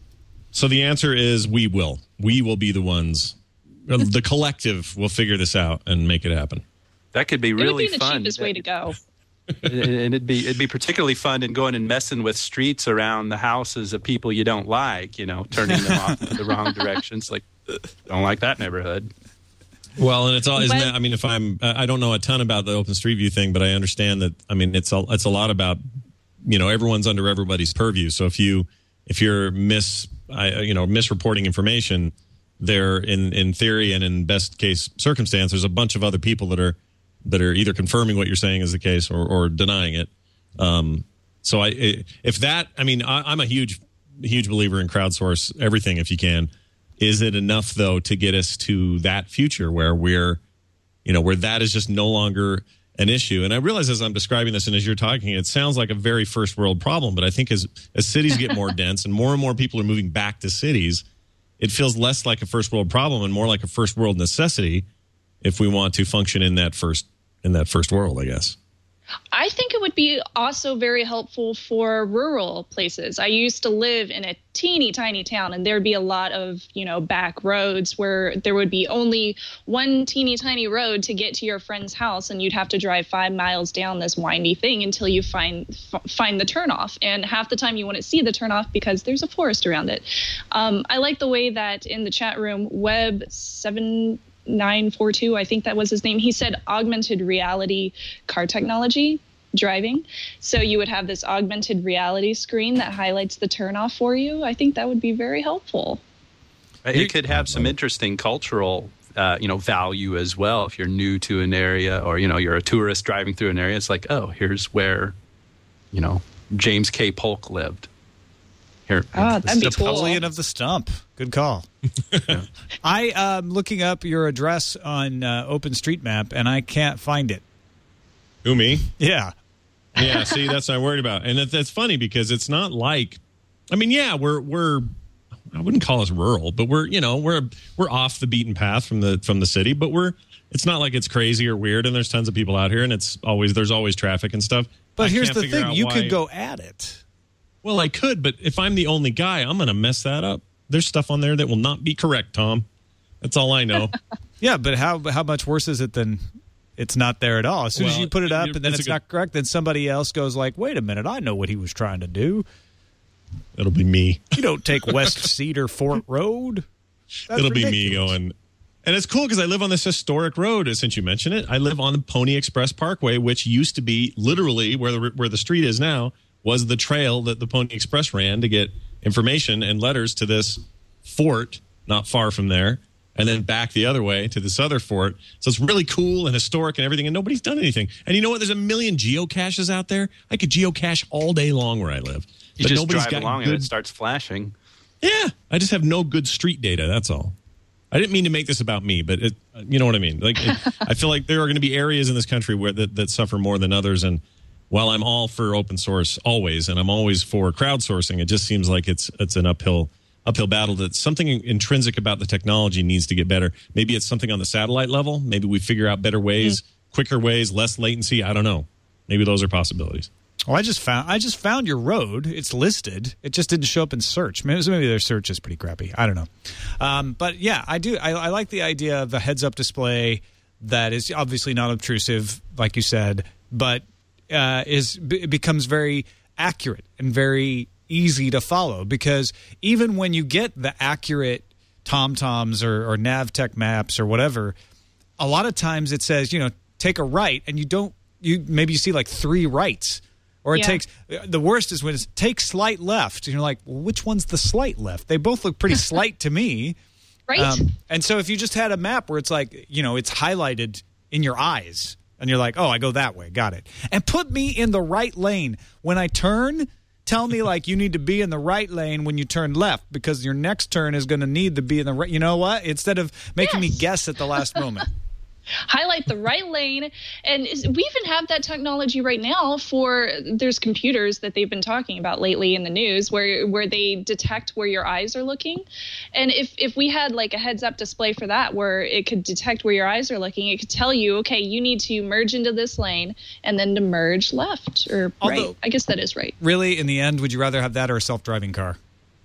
So the answer is we will. We will be the ones. The collective will figure this out and make it happen. That could be really it would be the fun. cheapest way to go. and it'd be it'd be particularly fun in going and messing with streets around the houses of people you don't like. You know, turning them off in the wrong directions. Like, don't like that neighborhood. Well, and it's all, isn't But- that, I mean, if I'm, I don't know a ton about the Open Street View thing, but I understand that, I mean, it's a, it's a lot about, you know, everyone's under everybody's purview. So if you, if you're mis, I, you know, misreporting information, there in, in theory and in best case circumstance, there's a bunch of other people that are, that are either confirming what you're saying is the case or, or denying it. Um, so I, if that, I mean, I, I'm a huge, huge believer in crowdsource everything if you can. Is it enough, though, to get us to that future where we're, you know, where that is just no longer an issue? And I realize as I'm describing this and as you're talking, it sounds like a very first world problem. But I think as, as cities get more dense and more and more people are moving back to cities, it feels less like a first world problem and more like a first world necessity if we want to function in that first in that first world, I guess. I think it would be also very helpful for rural places. I used to live in a teeny tiny town, and there'd be a lot of, you know, back roads where there would be only one teeny tiny road to get to your friend's house, and you'd have to drive five miles down this windy thing until you find f- find the turnoff. And half the time you wouldn't see the turnoff because there's a forest around it. Um, I like the way that in the chat room, Web seven nine four two, I think that was his name. He said augmented reality car technology driving. So you would have this augmented reality screen that highlights the turnoff for you. I think that would be very helpful. It could have some interesting cultural, uh, you know, value as well. If you're new to an area, or you know, you're a tourist driving through an area, it's like, oh, here's where, you know, James K. Polk lived. Here, Oh, that'd be cool. Napoleon of the stump. Good call. I am looking up your address on uh, OpenStreetMap, and I can't find it. Who, me? Yeah. Yeah, see, that's what I'm worried about. And that, that's funny because it's not like, I mean, yeah, we're, we're, I wouldn't call us rural, but we're, you know, we're, we're off the beaten path from the, from the city, but we're, it's not like it's crazy or weird. And there's tons of people out here and it's always, there's always traffic and stuff. But I here's can't the figure thing. out You why- could go at it. Well, I could, but if I'm the only guy, I'm going to mess that up. There's stuff on there that will not be correct, Tom. That's all I know. Yeah, but how how much worse is it than it's not there at all? As soon as Well, you put it up it- and then it's it's a good- not correct, then somebody else goes like, wait a minute, I know what he was trying to do. It'll be me. You don't take West Cedar Fort Road. That's It'll be me ridiculous. going. And it's cool because I live on this historic road. Since you mentioned it, I live on the Pony Express Parkway, which used to be literally where the where the street is now was the trail that the Pony Express ran to get information and letters to this fort not far from there, and then back the other way to this other fort. So it's really cool and historic and everything, and nobody's done anything. And you know what? There's a million geocaches out there. I could geocache all day long where I live. You But just nobody's drive got along good- and it starts flashing. Yeah, I just have no good street data. That's all. I didn't mean to make this about me, but it, you know what I mean. Like, it, I feel like there are going to be areas in this country where that, that suffer more than others. And while I'm all for open source always, and I'm always for crowdsourcing, it just seems like it's it's an uphill uphill battle. That something intrinsic about the technology needs to get better. Maybe it's something on the satellite level. Maybe we figure out better ways, mm-hmm. quicker ways, less latency. I don't know. Maybe those are possibilities. Well, I just found I just found your road. It's listed. It just didn't show up in search. Maybe, maybe their search is pretty crappy. I don't know. Um, but yeah, I do. I, I like the idea of the heads-up display that is obviously not obtrusive, like you said, but uh, is b- becomes very accurate and very easy to follow. Because even when you get the accurate TomToms or, or Navtech maps or whatever, a lot of times it says, you know, take a right, and you don't. You maybe you see like three rights. Or it Yeah. takes the worst is when it's take slight left. And you're like, well, which one's the slight left? They both look pretty slight to me. Right? Um, and so if you just had a map where it's like, you know, it's highlighted in your eyes and you're like, oh, I go that way. Got it. And put me in the right lane. When I turn, tell me like you need to be in the right lane when you turn left because your next turn is going to need to be in the right. You know what? Instead of making Yes. me guess at the last moment. Highlight the right lane. And is- we even have that technology right now for there's computers that they've been talking about lately in the news where where they detect where your eyes are looking. And if if we had like a heads up display for that where it could detect where your eyes are looking, it could tell you, okay, you need to merge into this lane and then to merge left or Although- right. I guess that is right. Really, in the end, would you rather have that or a self-driving car?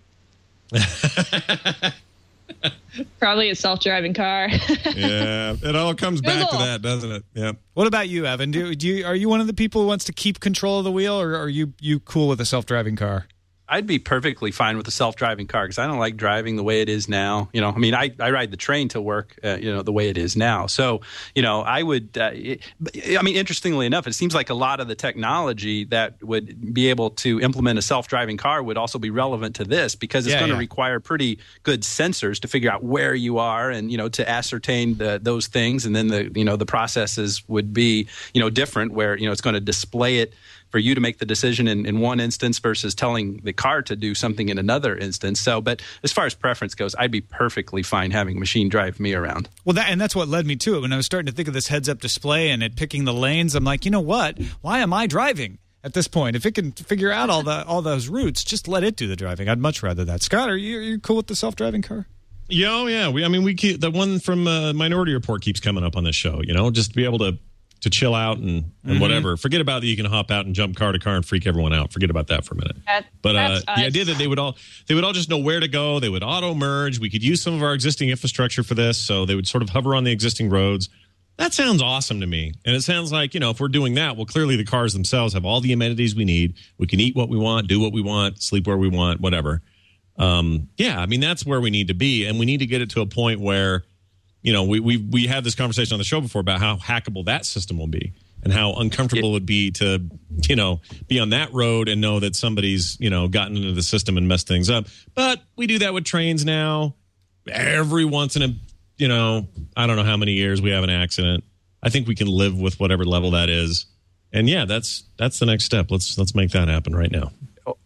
Probably a self-driving car. Yeah, it all comes back to Google. that, doesn't it? Yeah. What about you, Evan? Do, do you, are you one of the people who wants to keep control of the wheel, or are you you cool with a self-driving car? I'd be perfectly fine with a self-driving car because I don't like driving the way it is now. You know, I mean, I, I ride the train to work, uh, you know, the way it is now. So, you know, I would, uh, it, I mean, interestingly enough, it seems like a lot of the technology that would be able to implement a self-driving car would also be relevant to this because it's Yeah, going to yeah. require pretty good sensors to figure out where you are and, you know, to ascertain the, those things. And then the, you know, the processes would be, you know, different where, you know, it's going to display it for you to make the decision in, in one instance versus telling the car to do something in another instance. So, but as far as preference goes, I'd be perfectly fine having a machine drive me around. Well, that, and that's what led me to it. When I was starting to think of this heads-up display and it picking the lanes, I'm like, you know what? Why am I driving at this point? If it can figure out all the all those routes, just let it do the driving. I'd much rather that. Scott, are you, are you cool with the self-driving car? Yeah, oh, yeah. We, I mean, we keep the one from uh, Minority Report keeps coming up on this show. You know, just to be able to to chill out and, and Mm-hmm. whatever. Forget about that. You can hop out and jump car to car and freak everyone out. Forget about that for a minute. That- but uh, that's the us. idea that they would all they would all just know where to go. They would auto merge. We could use some of our existing infrastructure for this, so they would sort of hover on the existing roads. That sounds awesome to me. And it sounds like, you know, if we're doing that, well, clearly the cars themselves have all the amenities we need. We can eat what we want, do what we want, sleep where we want, whatever. Um, yeah, I mean, that's where we need to be. And we need to get it to a point where, you know, we we we had this conversation on the show before about how hackable that system will be and how uncomfortable it would be to, you know, be on that road and know that somebody's, you know, gotten into the system and messed things up. But we do that with trains now. Every once in a, you know, I don't know how many years we have an accident. I think we can live with whatever level that is. And yeah, that's that's the next step. Let's let's make that happen right now.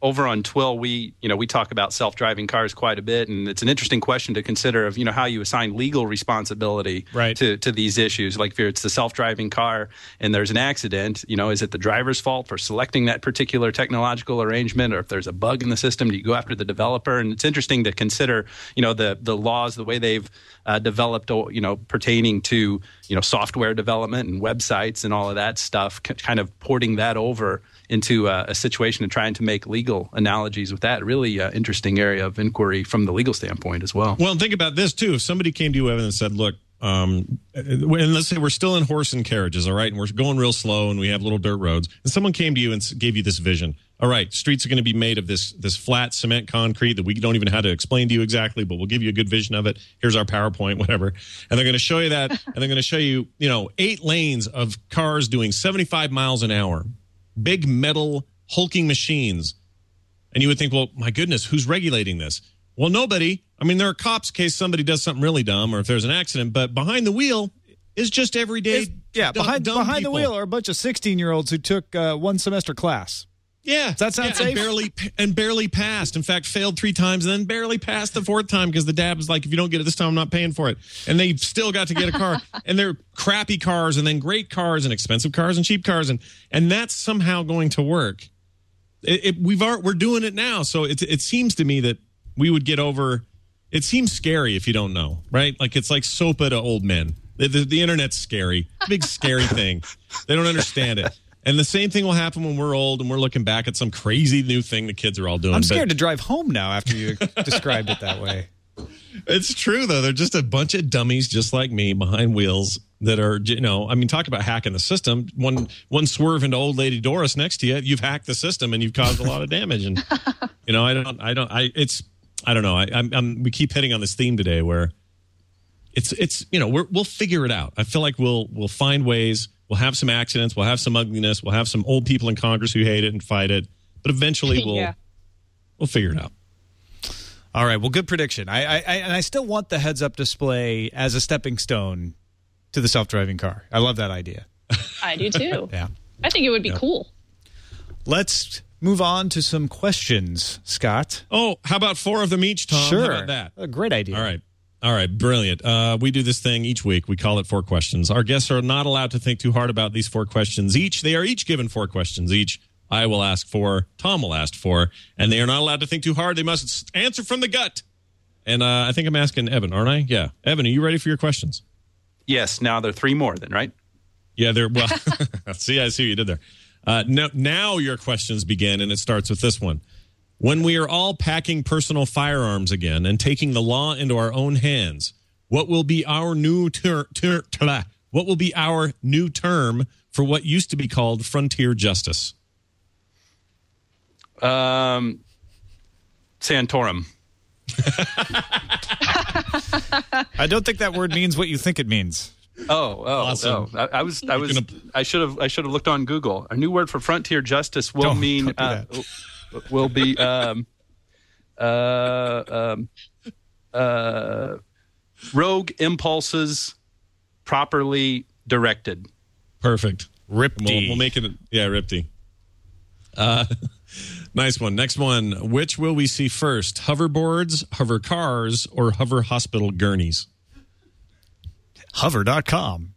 over on Twill, we, you know, we talk about self-driving cars quite a bit, and it's an interesting question to consider of, you know, how you assign legal responsibility right. to, to these issues. Like if it's the self-driving car and there's an accident, you know, is it the driver's fault for selecting that particular technological arrangement, or if there's a bug in the system, do you go after the developer? And it's interesting to consider, you know, the the laws, the way they've uh, developed, you know, pertaining to, you know, software development and websites and all of that stuff, c- kind of porting that over into uh, a situation and trying to make legal analogies with that. Really uh, interesting area of inquiry from the legal standpoint as well. Well, think about this, too. If somebody came to you, Evan, and said, look, um, and let's say we're still in horse and carriages, all right, and we're going real slow and we have little dirt roads, and someone came to you and gave you this vision. All right, streets are going to be made of this this flat cement concrete that we don't even know how to explain to you exactly, but we'll give you a good vision of it. Here's our PowerPoint, whatever. And they're going to show you that, and they're going to show you, you know, eight lanes of cars doing seventy-five miles an hour. Big metal hulking machines. And you would think, well, my goodness, who's regulating this? Well, nobody. I mean, there are cops in case somebody does something really dumb or if there's an accident, but behind the wheel is just everyday It's, yeah, dumb, behind dumb behind people. the wheel are a bunch of sixteen-year-olds who took uh, one semester class. Yeah. Does that sound yeah, safe? And barely, and barely passed. In fact, failed three times and then barely passed the fourth time because the dad was like, if you don't get it this time, I'm not paying for it. And they still got to get a car. And they're crappy cars and then great cars and expensive cars and cheap cars. And and that's somehow going to work. It, it, we've are, we're doing it now. So it, it seems to me that we would get over. It seems scary if you don't know, right? Like it's like SOPA to old men. The, the, the internet's scary. Big scary thing. They don't understand it. And the same thing will happen when we're old and we're looking back at some crazy new thing the kids are all doing. I'm scared but to drive home now after you described it that way. It's true, though. They're just a bunch of dummies just like me behind wheels that are, you know, I mean, talk about hacking the system. One one swerve into old lady Doris next to you, you've hacked the system and you've caused a lot of damage. And, you know, I don't, I don't, I, it's, I don't know. I, I'm, I'm, we keep hitting on this theme today where it's, it's, you know, we're, we'll figure it out. I feel like we'll, we'll find ways. We'll have some accidents. We'll have some ugliness. We'll have some old people in Congress who hate it and fight it. But eventually, we'll Yeah. we'll figure it out. All right. Well, good prediction. I, I, I and I still want the heads-up display as a stepping stone to the self-driving car. I love that idea. I do too. Yeah. I think it would be Yeah. cool. Let's move on to some questions, Scott. Oh, how about four of them each, Tom? Sure. How about that? A great idea. All right. All right. Brilliant. Uh, we do this thing each week. We call it Four Questions. Our guests are not allowed to think too hard about these four questions each. They are each given four questions each. I will ask four. Tom will ask four. And they are not allowed to think too hard. They must answer from the gut. And uh, I think I'm asking Evan, aren't I? Yeah. Evan, are you ready for your questions? Yes, now there are three more then, right? Yeah, they're, well, see, I see what you did there. Uh, no, now your questions begin, and it starts with this one. When we are all packing personal firearms again and taking the law into our own hands, what will be our new ter- ter- ter- what will be our new term for what used to be called frontier justice? Um, Santorum. I don't think that word means what you think it means. Oh, oh, Awesome. oh. I, I was, I was, gonna- I should have, I should have looked on Google. A new word for frontier justice will Don't- mean, don't do uh, will be, um, uh, um, uh, rogue impulses properly directed. Perfect. Ripty. We'll, we'll make it, yeah, Ripty. Uh, nice one. Next one. Which will we see first? Hoverboards, hover cars, or hover hospital gurneys? Hover dot com.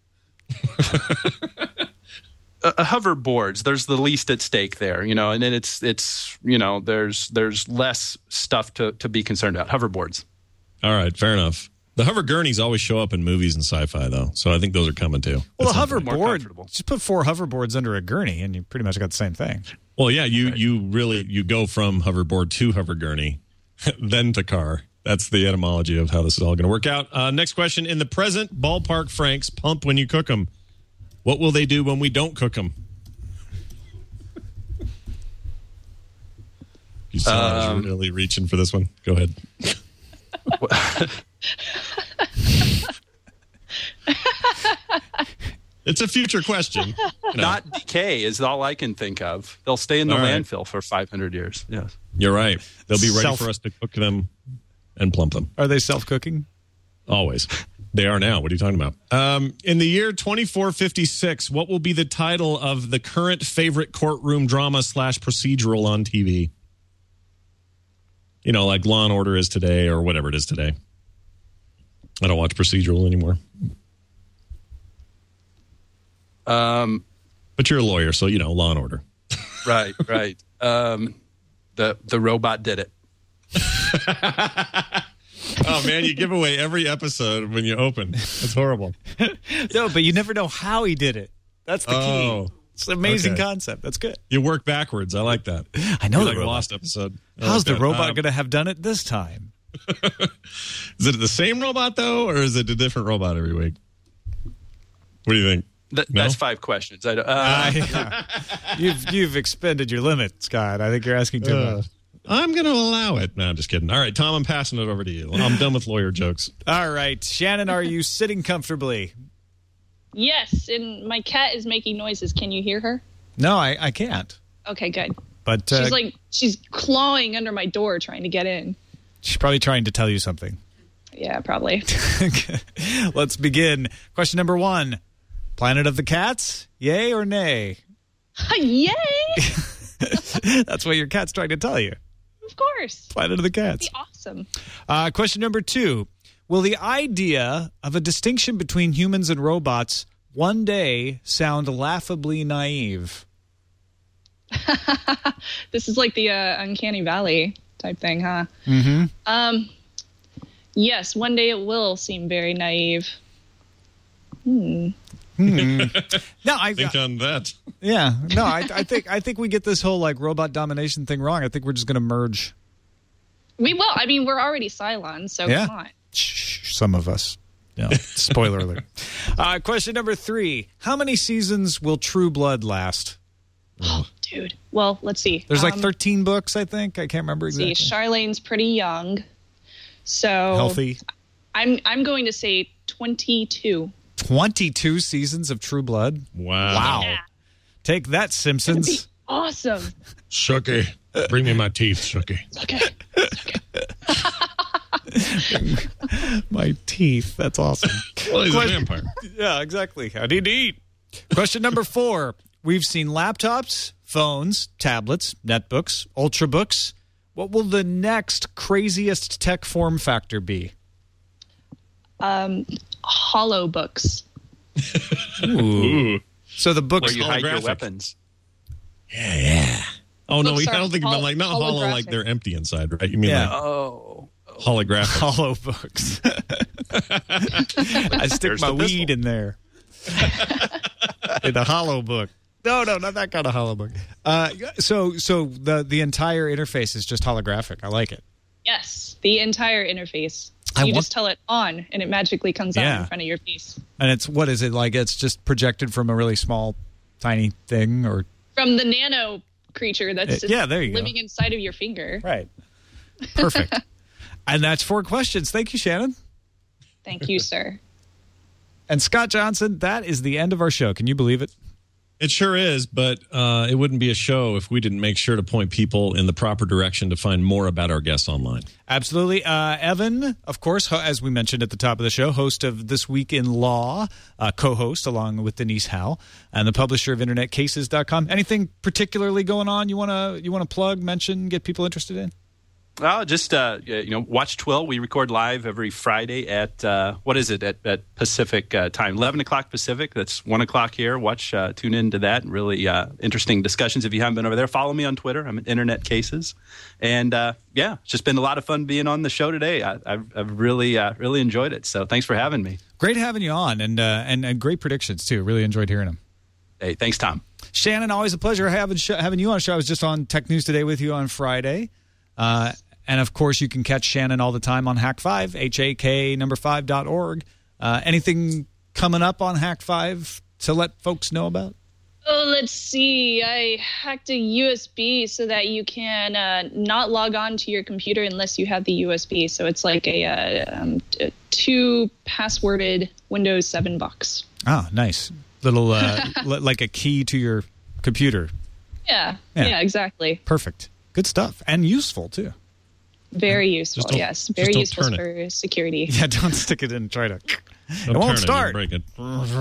Uh, hoverboards, there's the least at stake there, you know, and then it's it's you know there's there's less stuff to, to be concerned about. Hoverboards. All right, fair enough. The hover gurneys always show up in movies and sci-fi, though, so I think those are coming too. Well, a more hoverboard, comfortable. just put four hoverboards under a gurney, and you pretty much got the same thing. Well, yeah, you you really you go from hoverboard to hover gurney, then to car. That's the etymology of how this is all going to work out. Uh, next question: in the present, ballpark Franks pump when you cook them. What will they do when we don't cook them? You saw um, really reaching for this one. Go ahead. It's a future question. You know. Not decay is all I can think of. They'll stay in the All right. landfill for five hundred years. Yes. You're right. They'll be ready Self- for us to cook them and plump them. Are they self-cooking? Always. They are now. What are you talking about? Um, in the year twenty-four fifty-six, what will be the title of the current favorite courtroom drama slash procedural on T V? you know, like Law and Order is today or whatever it is today. I don't watch procedural anymore. Um, but you're a lawyer, so you know Law and Order. Right, right. Um, the the robot did it. Oh man, you give away every episode when you open. That's horrible. No, but you never know how he did it. That's the Oh, key. It's an amazing okay. concept. That's good. You work backwards. I like that. I know You're the like robot. Lost episode. I How's like the that. robot Um, going to have done it this time? Is it the same robot though, or is it a different robot every week? What do you think? Th- No? That's five questions. I don't, uh, Uh, yeah. You've you've expended your limit, Scott. I think you're asking too Uh, much. I'm going to allow it. No, I'm just kidding. All right, Tom, I'm passing it over to you. I'm done with lawyer jokes. All right, Shannon, are you sitting comfortably? Yes, and my cat is making noises. Can you hear her? No, I, I can't. Okay, good. But uh, She's like she's clawing under my door trying to get in. she's probably trying to tell you something. Yeah, probably. Let's begin. Question number one: Planet of the Cats, yay or nay? Yay! That's what your cat's trying to tell you. Of course. Planet of the Cats. Be awesome. Uh, question number two: Will the idea of a distinction between humans and robots one day sound laughably naive? This is like the uh, Uncanny Valley type thing, huh? Mm-hmm. Um, yes, one day it will seem very naive. Hmm. No, I Think on that. yeah, no, I, I think I think we get this whole like robot domination thing wrong. I think we're just going to merge. We will. I mean, we're already Cylons, so Yeah. come on. Shh, some of us. No, spoiler alert. Uh, question number three: How many seasons will True Blood last? Oh, dude. Well, let's see. There's like Um, thirteen books, I think. I can't remember exactly. See, Charlene's pretty young, so Healthy. I'm I'm going to say twenty-two. twenty-two seasons of True Blood. Wow. Wow. Yeah. Take that, Simpsons. Awesome. Shooky. Bring me my teeth, Shooky. Okay. My teeth. That's awesome. Well, he's a Question- vampire. Yeah, exactly. How do you eat? Question number four. We've seen laptops, phones, tablets, netbooks, ultrabooks. What will the next craziest tech form factor be? Um, hollow books. Ooh. So the books where you hide your holographic. weapons. Oh, no, Books I are don't think you hol- meant like, not hollow, like holographic. they're empty inside, right? You mean Yeah. like Oh. holographic. hollow books. I stick There's my the pistol. weed in there. In a hollow book. No, no, not that kind of hollow book. Uh, so, so the the entire interface is just holographic. I like it. Yes, the entire interface. I you want- just tell it on, and it magically comes on Yeah. in front of your face. And it's what is it like? It's just projected from a really small, tiny thing, or From the nano creature that's Uh, just yeah, there you go. living inside of your finger. right. Perfect. And that's four questions. Thank you, Shannon. Thank you, sir. And Scott Johnson, that is the end of our show. Can you believe it? It sure is, but uh, it wouldn't be a show if we didn't make sure to point people in the proper direction to find more about our guests online. Absolutely. Uh, Evan, of course, ho- as we mentioned at the top of the show, host of This Week in Law, uh, co-host along with Denise Howe, and the publisher of internet cases dot com. Anything particularly going on you want to you want to plug, mention, get people interested in? Well, just uh, you know, watch Twill. We record live every Friday at uh, what is it at, at Pacific uh, time, eleven o'clock Pacific. That's one o'clock here. Watch, uh, tune into that. Really uh, interesting discussions. If you haven't been over there, follow me on Twitter. I'm at Internet Cases, and uh, yeah, it's just been a lot of fun being on the show today. I, I've, I've really uh, really enjoyed it. So thanks for having me. Great having you on, and uh, and, and great predictions too. Really enjoyed hearing them. Hey, thanks, Tom. Shannon, always a pleasure having sh- having you on the show. I was just on Tech News Today with you on Friday. Uh, and, of course, you can catch Shannon all the time on Hack five, H A K number five dot org. Uh, anything coming up on Hack five to let folks know about? Oh, let's see. I hacked a U S B so that you can uh, not log on to your computer unless you have the U S B. So it's like a, uh, um, a two passworded Windows seven box. Ah, nice. Little, uh, li- like a key to your computer. Yeah, Yeah. yeah, exactly. Perfect. Good stuff. And useful, too. Very useful, don't- yes. just Very don't useful turn for security. Yeah, don't stick it in and try to... Don't it won't turn start. It, you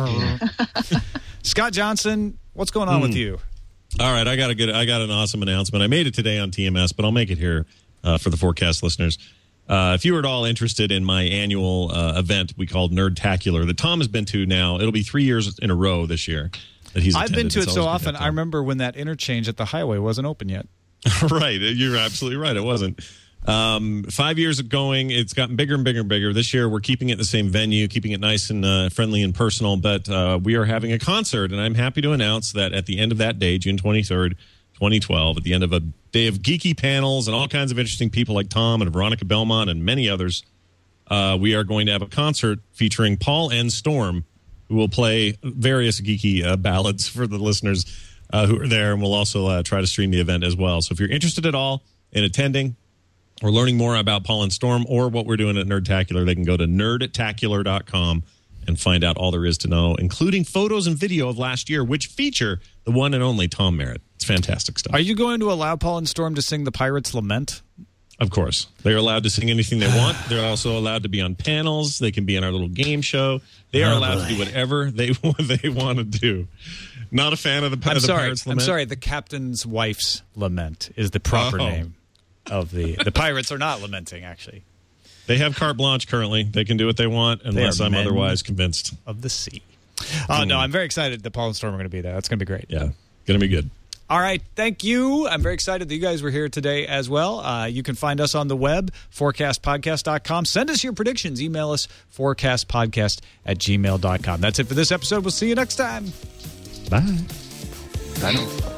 break it. Scott Johnson, what's going on with you? All right, I got a good, I got an awesome announcement. I made it today on T M S, but I'll make it here uh, for the Forecast listeners. Uh, if you were at all interested in my annual uh, event we called Nerdtacular that Tom has been to now, it'll be three years in a row this year that he's I've attended. been to It's it so always been often. that I time. remember when that interchange at the highway wasn't open yet. Right. You're absolutely right. It wasn't. Um, five years of going, it's gotten bigger and bigger and bigger. This year, we're keeping it in the same venue, keeping it nice and uh, friendly and personal. But uh, we are having a concert, and I'm happy to announce that at the end of that day, June twenty-third, twenty twelve, at the end of a day of geeky panels and all kinds of interesting people like Tom and Veronica Belmont and many others, uh, we are going to have a concert featuring Paul and Storm, who will play various geeky uh, ballads for the listeners uh, who are there, and we'll also uh, try to stream the event as well. So if you're interested at all in attending or learning more about Paul and Storm or what we're doing at Nerdtacular, they can go to nerdtacular dot com and find out all there is to know, including photos and video of last year, which feature the one and only Tom Merritt. It's fantastic stuff. Are you going to allow Paul and Storm to sing the Pirates' Lament? Of course. They're allowed to sing anything they want. They're also allowed to be on panels. They can be in our little game show. They are Oh, allowed boy. to do whatever they they want to do. Not a fan of the, I'm of the sorry. Pirates I'm Lament. sorry. The Captain's Wife's Lament is the proper Oh. name of the. The Pirates are not lamenting, actually. They have carte blanche currently. They can do what they want unless are I'm men otherwise convinced. Of the sea. Oh, no, I'm very excited that Paul and Storm are going to be there. That's going to be great. Yeah, going to be good. All right. Thank you. I'm very excited that you guys were here today as well. Uh, you can find us on the web, forecast podcast dot com. Send us your predictions. Email us, forecastpodcast at gmail dot com. That's it for this episode. We'll see you next time. Bye. But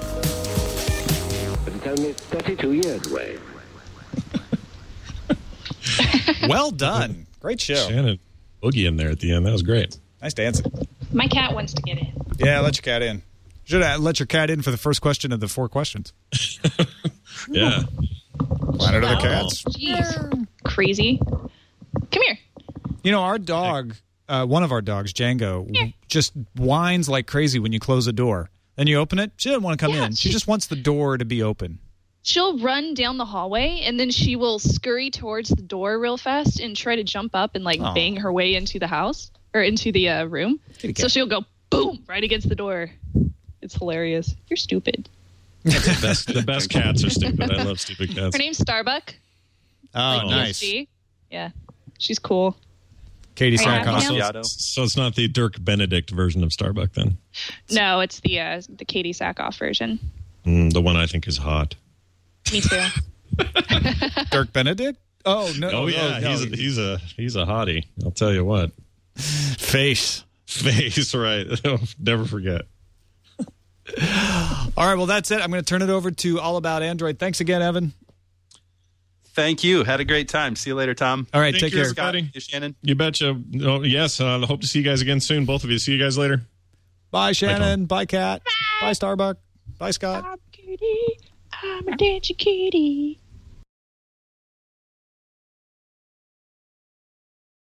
it's only thirty-two years away. Well done. Great show. Shannon boogie in there at the end. That was great. Nice dancing. My cat wants to get in. Yeah, let your cat in. Should have let your cat in for the first question of the four questions. Yeah. Planet of the Cats. Jeez. Crazy. Come here. You know, our dog, uh, one of our dogs, Django, w- just whines like crazy when you close a door. Then you open it. She doesn't want to come Yeah, in. She she- just wants the door to be open. She'll run down the hallway and then she will scurry towards the door real fast and try to jump up and like Aw. bang her way into the house or into the uh, room. Kitty cat. So she'll go boom right against the door. It's hilarious. You're stupid. The best, the best cats are stupid. I love stupid cats. Her name's Starbuck. Oh, like nice. E S G. Yeah. She's cool. Katie Are you happy Sackhoff. now? Seattle. So it's not the Dirk Benedict version of Starbuck then? No, it's the uh, the Katie Sackhoff version. Mm, the one I think is hot. Me too. Dirk Benedict? Oh, no. Oh yeah, no. he's a, he's a he's a hottie. I'll tell you what. Face. Face, right? Never forget. All right, well, that's it. I'm going to turn it over to All About Android. Thanks again, Evan. Thank you. Had a great time. See you later, Tom. All right, Thank take you, care. Scott. Scott, you, Shannon. You betcha. Oh, yes, I uh, hope to see you guys again soon. Both of you. See you guys later. Bye, Shannon. Bye, Kat. Bye, Starbuck. Bye, Scott. I'm a kitty. I'm a dancing kitty.